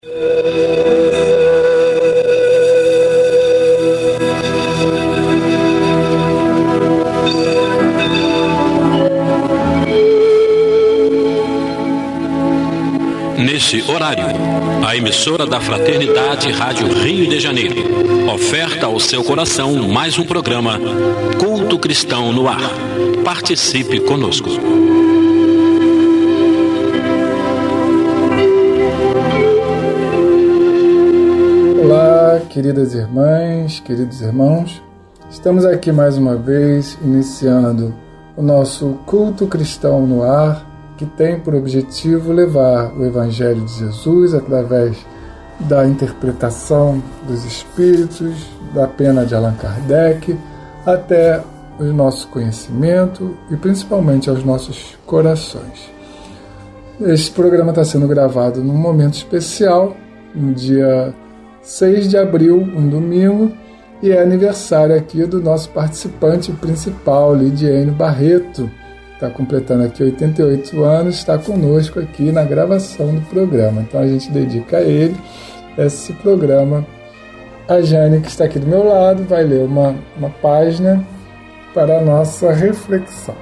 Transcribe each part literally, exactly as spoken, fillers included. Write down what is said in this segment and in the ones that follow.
Nesse horário, a emissora da Fraternidade Rádio Rio de Janeiro oferta ao seu coração mais um programa Culto Cristão no Ar. Participe conosco. Olá, queridas irmãs, queridos irmãos. Estamos aqui mais uma vez iniciando o nosso Culto Cristão no Ar, que tem por objetivo levar o Evangelho de Jesus através da interpretação dos Espíritos, da pena de Allan Kardec, até o nosso conhecimento e principalmente aos nossos corações. Este programa está sendo gravado num momento especial, no dia seis de abril, um domingo, e é aniversário aqui do nosso participante principal, Lidiane Barreto. Está completando aqui oitenta e oito anos, está conosco aqui na gravação do programa. Então a gente dedica a ele esse programa. A Jane, que está aqui do meu lado, vai ler uma, uma página para a nossa reflexão.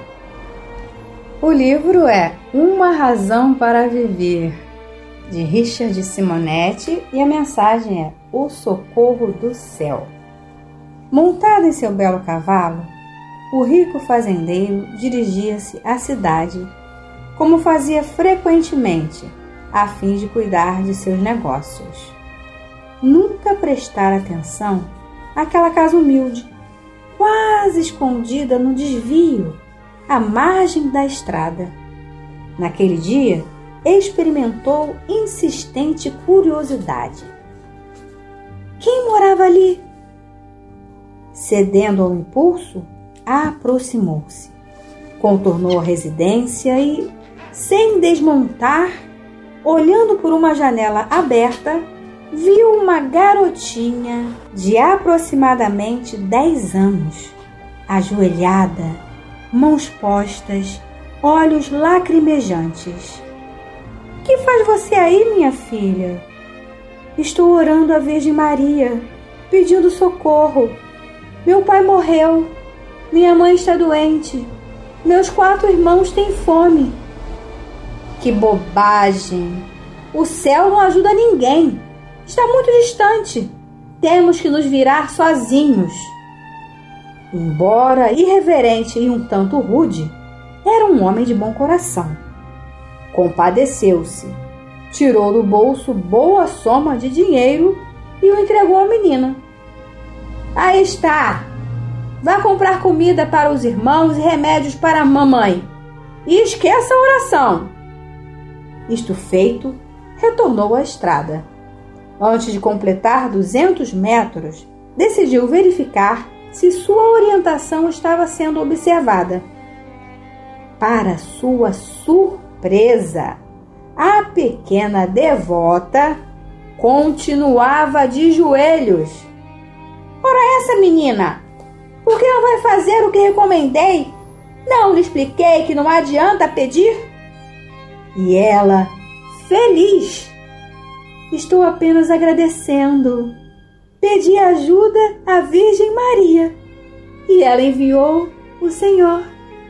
O livro é Uma Razão para Viver, de Richard Simonetti, e a mensagem é O Socorro do Céu. Montado em seu belo cavalo, o rico fazendeiro dirigia-se à cidade, como fazia frequentemente, a fim de cuidar de seus negócios. Nunca prestara atenção àquela casa humilde, quase escondida no desvio, à margem da estrada. Naquele dia, experimentou insistente curiosidade. Quem morava ali? Cedendo ao impulso, aproximou-se, contornou a residência e, sem desmontar, olhando por uma janela aberta, viu uma garotinha de aproximadamente dez anos, ajoelhada, mãos postas, olhos lacrimejantes. — Que faz você aí, minha filha? — Estou orando a Virgem Maria, pedindo socorro. Meu pai morreu. Minha mãe está doente. Meus quatro irmãos têm fome. — Que bobagem! O céu não ajuda ninguém. Está muito distante. Temos que nos virar sozinhos. Embora irreverente e um tanto rude, era um homem de bom coração. Compadeceu-se, tirou do bolso boa soma de dinheiro e o entregou à menina. — Aí está! Vá comprar comida para os irmãos e remédios para a mamãe. E esqueça a oração. Isto feito, retornou à estrada. Antes de completar duzentos metros, decidiu verificar se sua orientação estava sendo observada. Para sua surpresa, a pequena devota continuava de joelhos. — Ora essa, menina! Por que não vai fazer o que recomendei? Não lhe expliquei que não adianta pedir? E ela, feliz: Estou apenas agradecendo. Pedi ajuda à Virgem Maria e ela enviou o Senhor.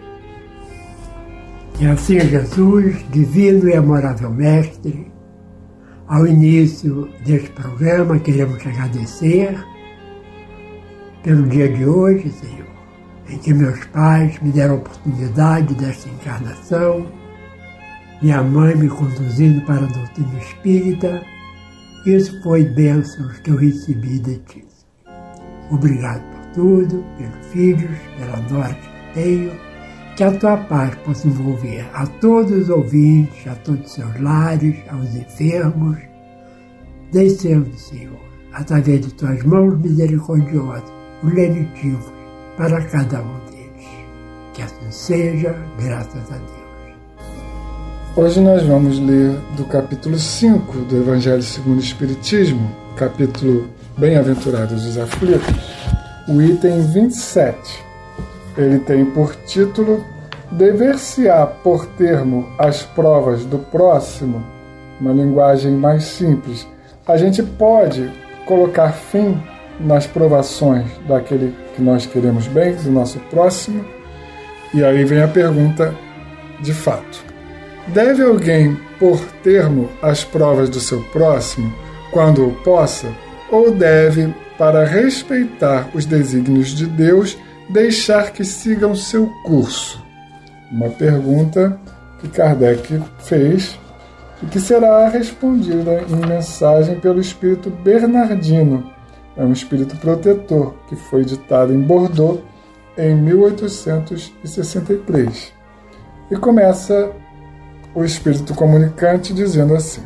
E assim, Jesus, divino e amorável Mestre, ao início deste programa queremos te agradecer pelo dia de hoje, Senhor, em que meus pais me deram a oportunidade desta encarnação, minha mãe me conduzindo para a doutrina espírita. Isso foi bênçãos que eu recebi de ti. Obrigado por tudo, pelos filhos, pela nora que tenho. Que a tua paz possa envolver a todos os ouvintes, a todos os seus lares, aos enfermos, descendo, Senhor, através de tuas mãos misericordiosas, os lenitivos para cada um deles. Que assim seja, graças a Deus. Hoje nós vamos ler do capítulo cinco do Evangelho segundo o Espiritismo, capítulo Bem-aventurados os aflitos, o item vinte e sete. Ele tem por título Dever-se-á por termo as provas do próximo, uma linguagem mais simples, a gente pode colocar fim nas provações daquele que nós queremos bem, do nosso próximo? E aí vem a pergunta de fato. Deve alguém pôr termo às provas do seu próximo quando o possa? Ou deve, para respeitar os desígnios de Deus, deixar que sigam seu curso? Uma pergunta que Kardec fez e que será respondida em mensagem pelo espírito Bernardino. É um espírito protetor que foi ditado em Bordeaux em mil oitocentos e sessenta e três. E começa o espírito comunicante dizendo assim: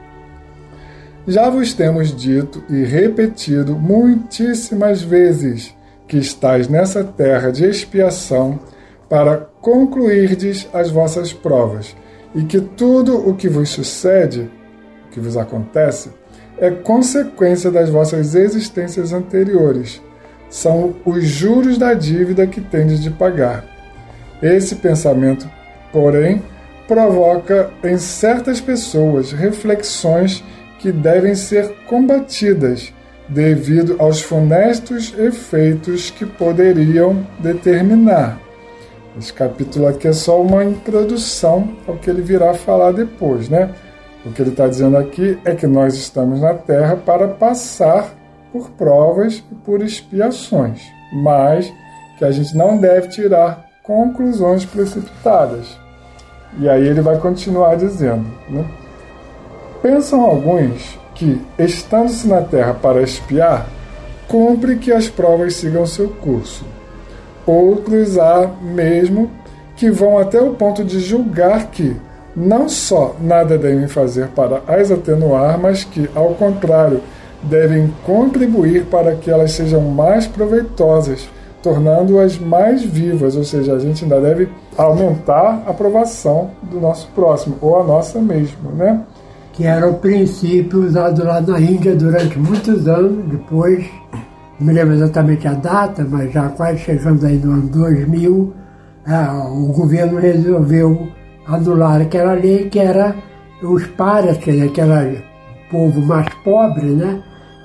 já vos temos dito e repetido muitíssimas vezes que estáis nessa terra de expiação para concluirdes as vossas provas, e que tudo o que vos sucede, o que vos acontece, é consequência das vossas existências anteriores. São os juros da dívida que tendes de pagar. Esse pensamento, porém, provoca em certas pessoas reflexões que devem ser combatidas devido aos funestos efeitos que poderiam determinar. Esse capítulo aqui é só uma introdução ao que ele virá falar depois, né? O que ele está dizendo aqui é que nós estamos na Terra para passar por provas e por expiações, mas que a gente não deve tirar conclusões precipitadas. E aí ele vai continuar dizendo, né? Pensam alguns que, estando-se na Terra para expiar, cumpre que as provas sigam seu curso. Outros há mesmo que vão até o ponto de julgar que não só nada devem fazer para as atenuar, mas que, ao contrário, devem contribuir para que elas sejam mais proveitosas, tornando-as mais vivas, ou seja, a gente ainda deve aumentar a aprovação do nosso próximo, ou a nossa mesmo, né? Que era o princípio usado lá na Índia durante muitos anos, depois, não me lembro exatamente a data, mas já quase chegando aí no ano dois mil, ah, o governo resolveu anular aquela lei que era os párias, que era aquele povo mais pobre, né?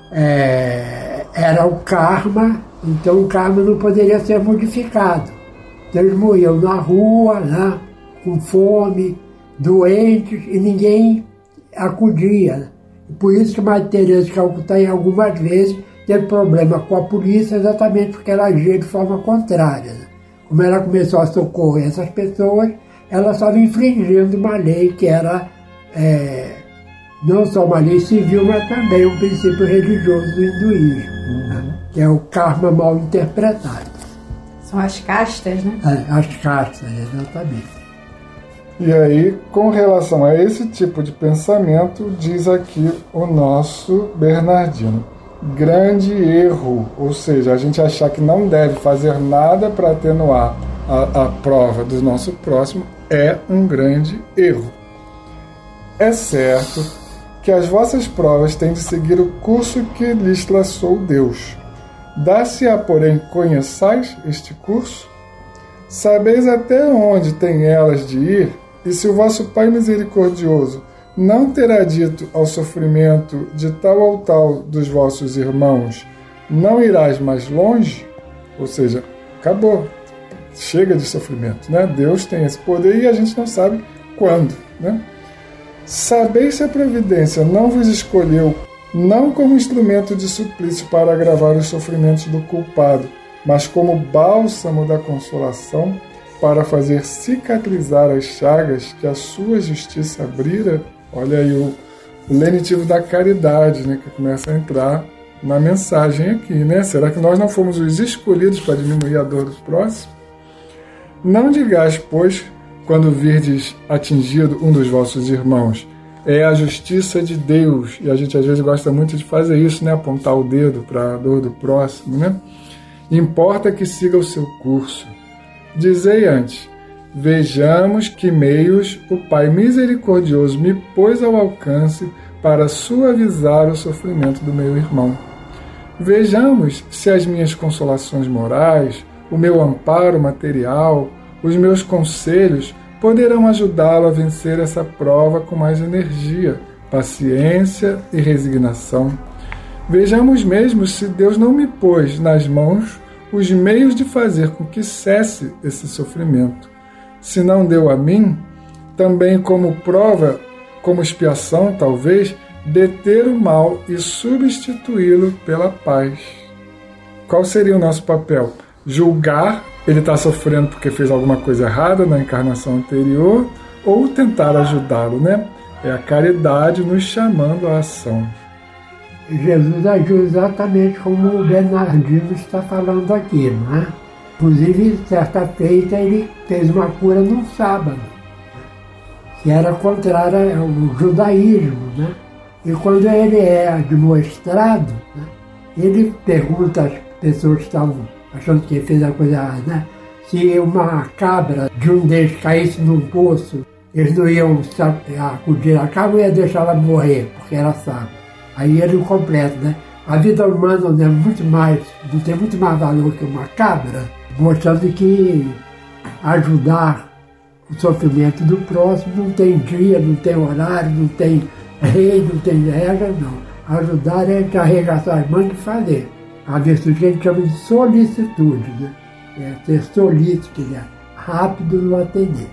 É, era o karma, então o karma não poderia ser modificado. Então eles morriam na rua, né, com fome, doentes, e ninguém acudia. Por isso que Madre Teresa de Calcutá, em algumas vezes, teve problema com a polícia, exatamente porque ela agia de forma contrária. Como ela começou a socorrer essas pessoas, ela estava infringindo uma lei que era é, não só uma lei civil, mas também um princípio religioso do hinduísmo, uhum. né? Que é o karma mal interpretado. São as castas, né? É, as castas, exatamente. E aí, com relação a esse tipo de pensamento, diz aqui o nosso Bernardino: grande erro, ou seja, a gente achar que não deve fazer nada para atenuar a, a prova do nosso próximo é um grande erro. É certo que as vossas provas têm de seguir o curso que lhes traçou Deus. Dá-se-á, porém, conheçais este curso? Sabeis até onde têm elas de ir? E se o vosso Pai misericordioso não terá dito ao sofrimento de tal ou tal dos vossos irmãos, não irás mais longe? Ou seja, acabou, chega de sofrimento, né? Deus tem esse poder e a gente não sabe quando, né? Sabeis se a providência não vos escolheu não como instrumento de suplício para agravar os sofrimentos do culpado, mas como bálsamo da consolação, para fazer cicatrizar as chagas que a sua justiça abrira? Olha aí o, o lenitivo da caridade, né, que começa a entrar na mensagem aqui, né? Será que nós não fomos os escolhidos para diminuir a dor dos próximos? Não digais, pois, quando virdes atingido um dos vossos irmãos, é a justiça de Deus. E a gente às vezes gosta muito de fazer isso, né? Apontar o dedo para a dor do próximo, né? Importa que siga o seu curso. Dizei antes: vejamos que meios o Pai misericordioso me pôs ao alcance para suavizar o sofrimento do meu irmão. Vejamos se as minhas consolações morais, o meu amparo material, os meus conselhos poderão ajudá-lo a vencer essa prova com mais energia, paciência e resignação. Vejamos mesmo se Deus não me pôs nas mãos os meios de fazer com que cesse esse sofrimento. Se não deu a mim, também como prova, como expiação, talvez, deter o mal e substituí-lo pela paz. Qual seria o nosso papel? Julgar, ele está sofrendo porque fez alguma coisa errada na encarnação anterior, ou tentar ajudá-lo, né? É a caridade nos chamando à ação. Jesus agiu exatamente como o Bernardino está falando aqui, não é? Inclusive, certa feita, ele fez uma cura num sábado, que era contrária ao judaísmo, né? E quando ele é admoestado, né, ele pergunta às pessoas que estavam achando que ele fez a coisa errada, né? Se uma cabra de um deles caísse num poço, eles não iam acudir a cabra e ia deixar ela morrer, porque era sábado. Aí ele completa, né? A vida humana não é muito mais, não tem muito mais valor que uma cabra, mostrando que ajudar o sofrimento do próximo não tem dia, não tem horário, não tem rei, não tem regra, não. Ajudar é arregaçar as mãos e fazer. A virtude que a gente chama de solicitude, né? É ser solícito, que é rápido no atender.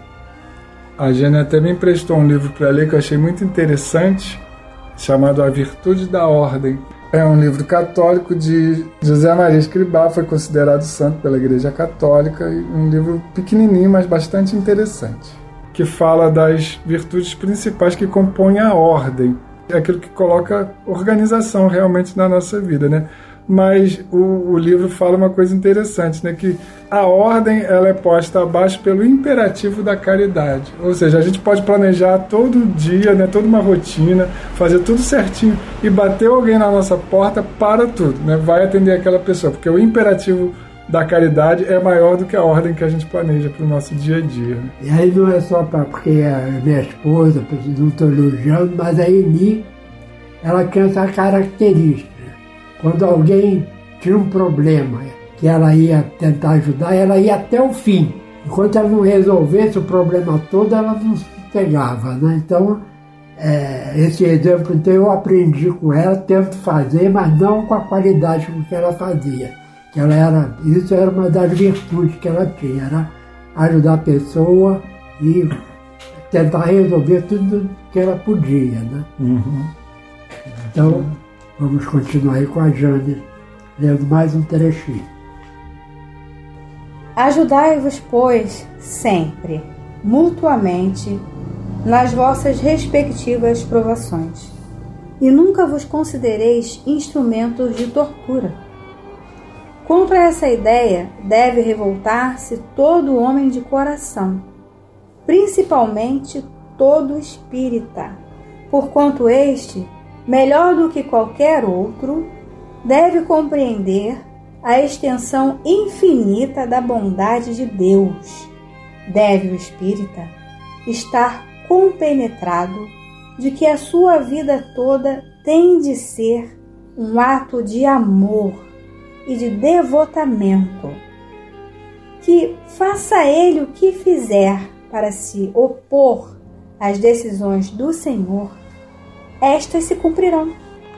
A Jane até me emprestou um livro para ler que eu achei muito interessante, chamado A Virtude da Ordem. É um livro católico de José Maria Escrivá, foi considerado santo pela Igreja Católica, e um livro pequenininho, mas bastante interessante, que fala das virtudes principais que compõem a ordem. É aquilo que coloca organização realmente na nossa vida, né? Mas o, o livro fala uma coisa interessante, né? Que a ordem ela é posta abaixo pelo imperativo da caridade. Ou seja, a gente pode planejar todo dia, né? Toda uma rotina, fazer tudo certinho e bater alguém na nossa porta, para tudo, né? Vai atender aquela pessoa, porque o imperativo da caridade é maior do que a ordem que a gente planeja para o nosso dia a dia. Né? E aí não é só pra, porque a minha esposa, não estou elogiando, mas a Eni, ela tinha essa característica. Quando alguém tinha um problema que ela ia tentar ajudar, ela ia até o fim. Enquanto ela não resolvesse o problema todo, ela não se pegava, né? Então, é, esse exemplo então, eu aprendi com ela, tento fazer, mas não com a qualidade com que ela fazia. Que ela era, isso era uma das virtudes que ela tinha, era ajudar a pessoa e tentar resolver tudo que ela podia, né? Uhum. Então, vamos continuar aí com a Jane, lendo mais um trechinho. Ajudai-vos, pois, sempre, mutuamente, nas vossas respectivas provações, e nunca vos considereis instrumentos de tortura. Contra essa ideia deve revoltar-se todo homem de coração, principalmente todo espírita, porquanto este, melhor do que qualquer outro, deve compreender a extensão infinita da bondade de Deus. Deve o espírita estar compenetrado de que a sua vida toda tem de ser um ato de amor e de devotamento, que faça ele o que fizer para se opor às decisões do Senhor, estas se cumprirão.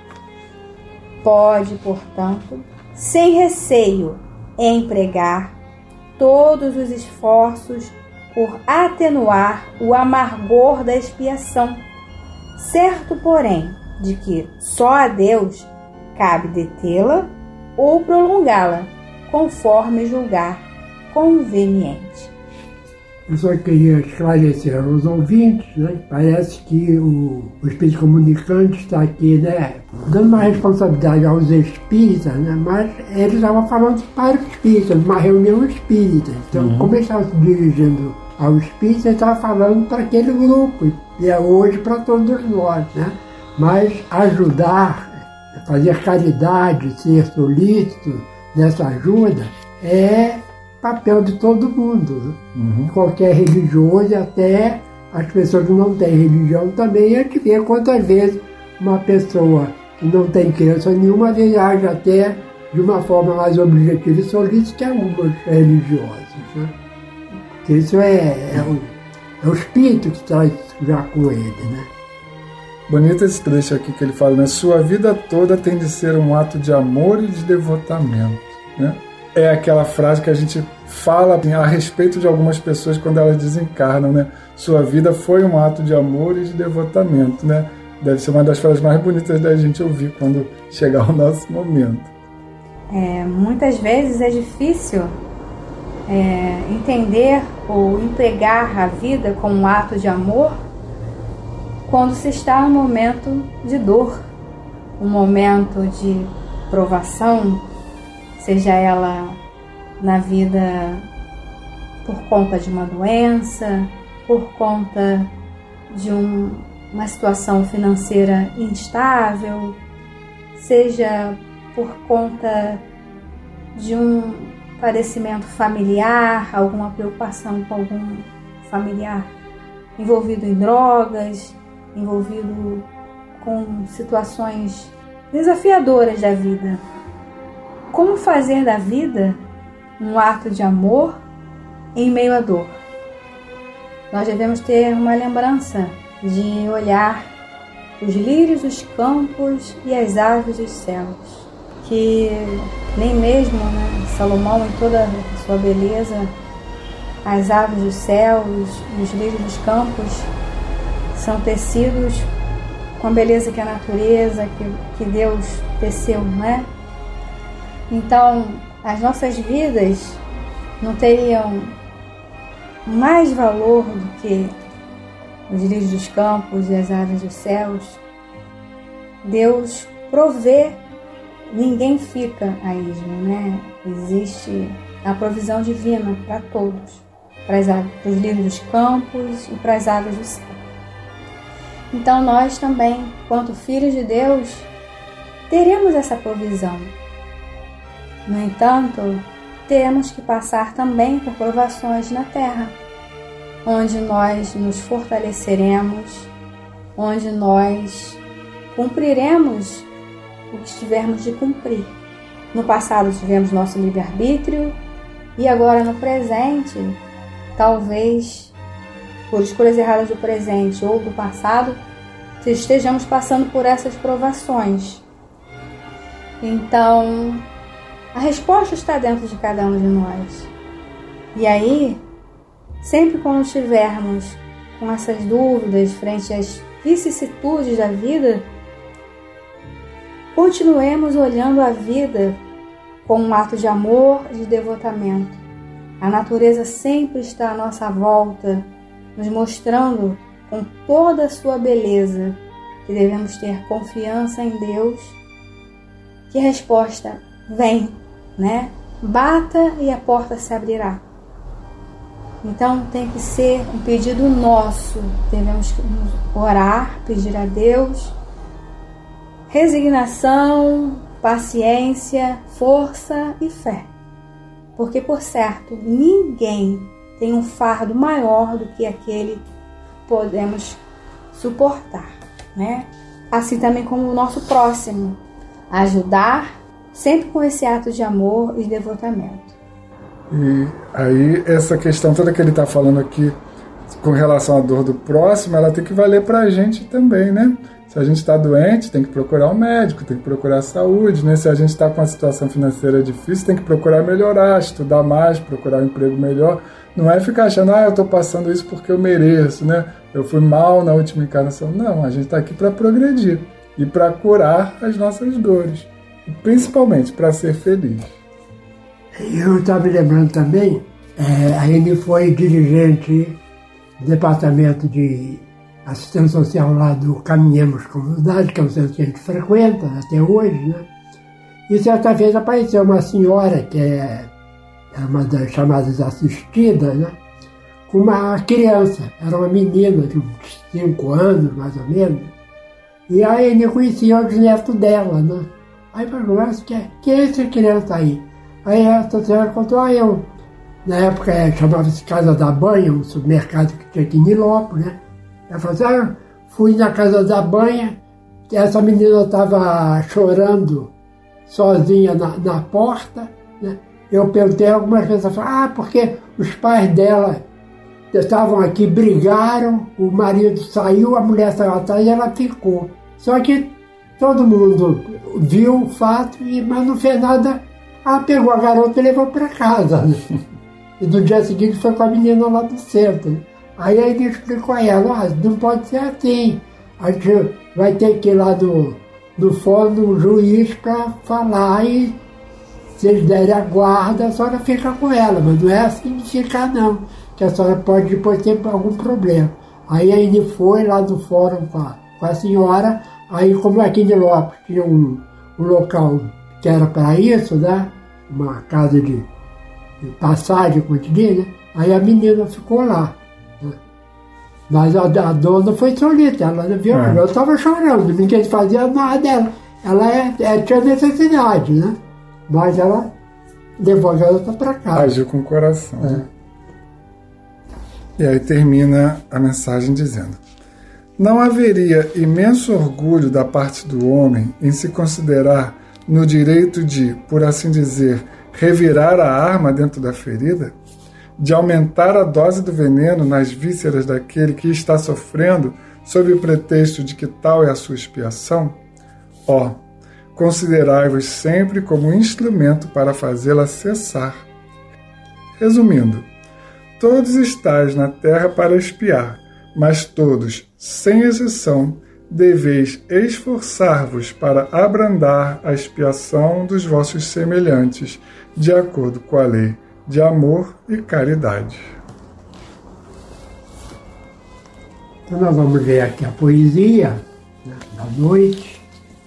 Pode, portanto, sem receio, empregar todos os esforços por atenuar o amargor da expiação, certo, porém, de que só a Deus cabe detê-la ou prolongá-la, conforme julgar conveniente. Eu só queria esclarecer aos ouvintes, né? Parece que o, o espírito comunicante está aqui, né, dando uma responsabilidade aos espíritas, né? Mas ele estava falando para os espíritas, numa reunião espírita. Então, uhum. Como ele estava se dirigindo ao espírito, ele estava falando para aquele grupo, e é hoje para todos nós, né? Mas ajudar, fazer caridade, ser solícito nessa ajuda, é papel de todo mundo, né? Uhum. Qualquer religioso, até as pessoas que não têm religião também, a gente vê quantas vezes uma pessoa que não tem crença nenhuma viaja até de uma forma mais objetiva e solícita que algumas religiosas, né? Porque isso é, é, o, é o espírito que traz já com ele, né? Bonito esse trecho aqui que ele fala, né? Sua vida toda tem de ser um ato de amor e de devotamento, né? É aquela frase que a gente fala a respeito de algumas pessoas quando elas desencarnam, né? Sua vida foi um ato de amor e de devotamento, né? Deve ser uma das frases mais bonitas da gente ouvir quando chegar o nosso momento. É, muitas vezes é difícil é, entender ou empregar a vida como um ato de amor quando se está num momento de dor, um momento de provação, seja ela na vida por conta de uma doença, por conta de um, uma situação financeira instável, seja por conta de um padecimento familiar, alguma preocupação com algum familiar envolvido em drogas, envolvido com situações desafiadoras da vida. Como fazer da vida um ato de amor em meio à dor? Nós devemos ter uma lembrança de olhar os lírios dos campos e as aves dos céus, que nem mesmo, né, Salomão, em toda a sua beleza, as aves dos céus e os lírios dos campos são tecidos com a beleza que a natureza, que, que Deus teceu, não é? Então, as nossas vidas não teriam mais valor do que os lírios dos campos e as aves dos céus. Deus provê, ninguém fica a esmo, né? Existe a provisão divina para todos, para, as aves, para os lírios dos campos e para as aves do céu. Então nós também, quanto filhos de Deus, teremos essa provisão. No entanto, temos que passar também por provações na terra, onde nós nos fortaleceremos, onde nós cumpriremos o que tivermos de cumprir. No passado tivemos nosso livre-arbítrio e agora no presente, talvez por escolhas erradas do presente ou do passado, estejamos passando por essas provações. Então, a resposta está dentro de cada um de nós. E aí, sempre quando estivermos com essas dúvidas frente às vicissitudes da vida, continuemos olhando a vida como um ato de amor e de devotamento. A natureza sempre está à nossa volta, nos mostrando com toda a sua beleza que devemos ter confiança em Deus, que a resposta vem, né? Bata e a porta se abrirá. Então tem que ser um pedido nosso, devemos orar, pedir a Deus resignação, paciência, força e fé. Porque, por certo, ninguém tem um fardo maior do que aquele que podemos suportar, né? Assim também como o nosso próximo, ajudar sempre com esse ato de amor e devotamento. E aí essa questão toda que ele está falando aqui com relação à dor do próximo, ela tem que valer para a gente também, né? Se a gente está doente, tem que procurar um médico, tem que procurar a saúde, né? Se a gente está com uma situação financeira difícil, tem que procurar melhorar, estudar mais, procurar um emprego melhor. Não é ficar achando, ah, eu estou passando isso porque eu mereço, né? Eu fui mal na última encarnação. Não, a gente está aqui para progredir e para curar as nossas dores. E principalmente para ser feliz. Eu estava me lembrando também, é, a Eni foi dirigente do departamento de assistência social lá do Caminhamos Comunidade, que é um centro que a gente frequenta até hoje, né? E certa vez apareceu uma senhora que é uma das chamadas assistidas, né? Com uma criança, era uma menina de uns cinco anos, mais ou menos, e a Eni conhecia os netos dela, né? Aí perguntou, mas que, que é essa criança aí? Aí essa senhora contou, ah, eu, na época chamava-se Casa da Banha, um supermercado que tinha aqui em Nilópolis, né? Ela falou assim, ah, fui na Casa da Banha, que essa menina estava chorando sozinha na, na porta, né? Eu perguntei algumas vezes, ela falou, ah, porque os pais dela estavam aqui, brigaram, o marido saiu, a mulher saiu atrás e ela ficou. Só que todo mundo viu o fato, mas não fez nada. Ela pegou a garota e levou para casa. Né? E no dia seguinte foi com a menina lá do centro. Aí ele explicou a ela, ah, não pode ser assim. A gente vai ter que ir lá no, no fórum do juiz para falar e se eles derem a guarda, a senhora fica com ela, mas não é assim de ficar não, que a senhora pode depois ter algum problema. Aí ele foi lá no fórum com a, com a senhora, aí como aqui em Lopes tinha um, um local que era para isso, né? Uma casa de, de passagem, como te diz, né? Aí a menina ficou lá. Né? Mas a, a dona foi solita, ela viu, é. Eu estava chorando, ninguém fazia nada dela. Ela é, é, tinha necessidade, né? Mas ela levou a garota para casa. Agiu com o coração. É. Né? E aí termina a mensagem dizendo: não haveria imenso orgulho da parte do homem em se considerar no direito de, por assim dizer, revirar a arma dentro da ferida? De aumentar a dose do veneno nas vísceras daquele que está sofrendo sob o pretexto de que tal é a sua expiação? Ó, oh, considerai-vos sempre como instrumento para fazê-la cessar. Resumindo, todos estáis na terra para expiar, mas todos, sem exceção, deveis esforçar-vos para abrandar a expiação dos vossos semelhantes, de acordo com a lei de amor e caridade. Então nós vamos ler aqui a poesia, né, da noite.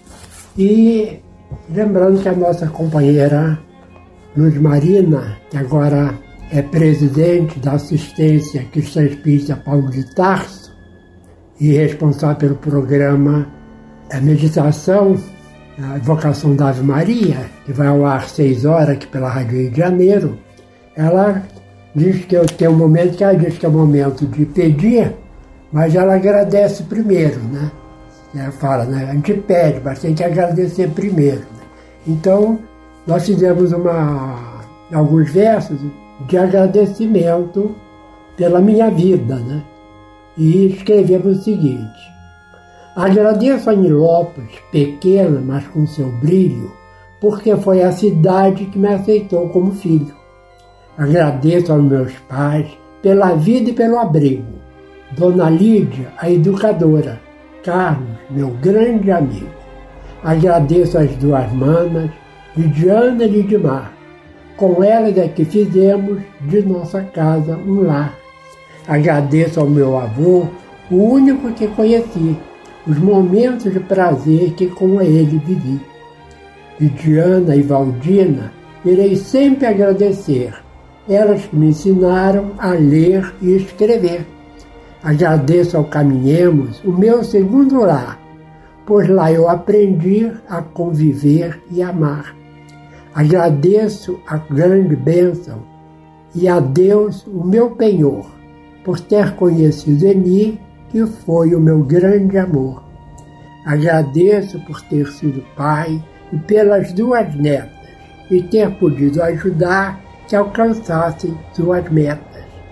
E lembrando que a nossa companheira Luz Marina, que agora é presidente da assistência Cristã Espírita Paulo de Tarso e responsável pelo programa A Meditação, a Invocação da Ave Maria, que vai ao ar às seis horas aqui pela Rádio Rio de Janeiro, ela diz que tem um momento que ela diz que é o momento de pedir, mas ela agradece primeiro, né? Ela fala, né? A gente pede, mas tem que agradecer primeiro. Né? Então, nós fizemos uma, alguns versos de agradecimento pela minha vida, né? E escrevemos o seguinte: agradeço a Nilópolis, pequena, mas com seu brilho, porque foi a cidade que me aceitou como filho. Agradeço aos meus pais pela vida e pelo abrigo. Dona Lídia, a educadora. Carlos, meu grande amigo. Agradeço às duas manas, Lidiana e Lidimar. Com elas é que fizemos de nossa casa um lar. Agradeço ao meu avô, o único que conheci, os momentos de prazer que com ele vivi. Lidiana e Valdina, irei sempre agradecer, elas que me ensinaram a ler e escrever. Agradeço ao Caminhemos, o meu segundo lar, pois lá eu aprendi a conviver e amar. Agradeço a grande bênção e a Deus o meu penhor, por ter conhecido em mim, que foi o meu grande amor. Agradeço por ter sido pai e pelas duas netas, e ter podido ajudar que alcançassem suas metas.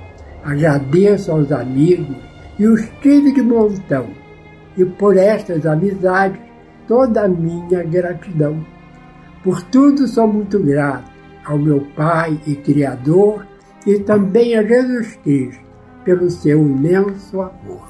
Agradeço aos amigos e os tive de montão, e por estas amizades toda a minha gratidão. Por tudo sou muito grato ao meu Pai e Criador, e também a Jesus Cristo, pelo seu imenso amor.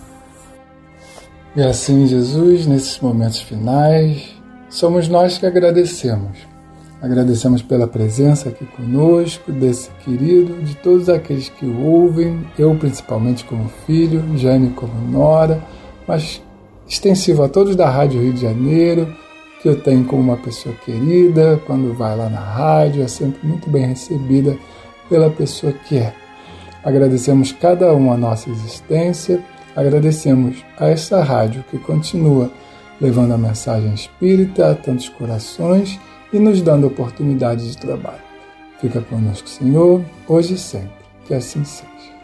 E assim, Jesus, nesses momentos finais, somos nós que agradecemos. Agradecemos pela presença aqui conosco, desse querido, de todos aqueles que o ouvem, eu principalmente como filho, Jane como nora, mas extensivo a todos da Rádio Rio de Janeiro, que eu tenho como uma pessoa querida, quando vai lá na rádio, é sempre muito bem recebida pela pessoa que é. Agradecemos cada um a nossa existência, agradecemos a essa rádio que continua levando a mensagem espírita a tantos corações e nos dando oportunidade de trabalho. Fica conosco, Senhor, hoje e sempre. Que assim seja.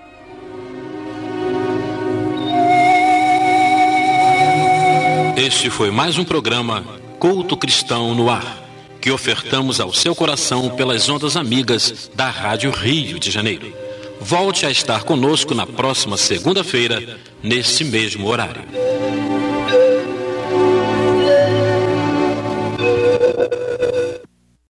Este foi mais um programa Culto Cristão no Ar, que ofertamos ao seu coração pelas ondas amigas da Rádio Rio de Janeiro. Volte a estar conosco na próxima segunda-feira, neste mesmo horário.